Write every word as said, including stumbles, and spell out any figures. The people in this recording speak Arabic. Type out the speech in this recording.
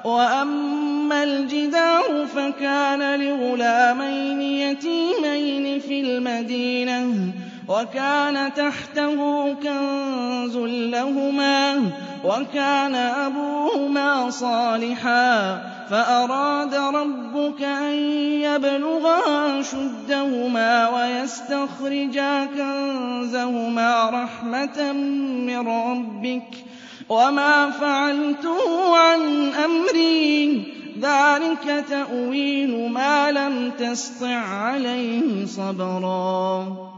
وَأَمَّا الْجِدَارُ فَكَانَ لِغُلَامَيْنِ يَتِيمَيْنِ فِي الْمَدِينَةِ وَكَانَ تَحْتَهُ كَنزٌ لَّهُمَا وَكَانَ أَبُوهُمَا صَالِحًا فَأَرَادَ رَبُّكَ أَن يَبْلُغَا أَشُدَّهُمَا وَيَسْتَخْرِجَا كَنزَهُمَا رَحْمَةً مِّن رَّبِّكَ ۚ وَمَا فَعَلْتُهُ عَنْ أَمْرِي ۚ ذَٰلِكَ تَأْوِيلُ مَا لَمْ تَسْطِع عَّلَيْهِ صَبْرًا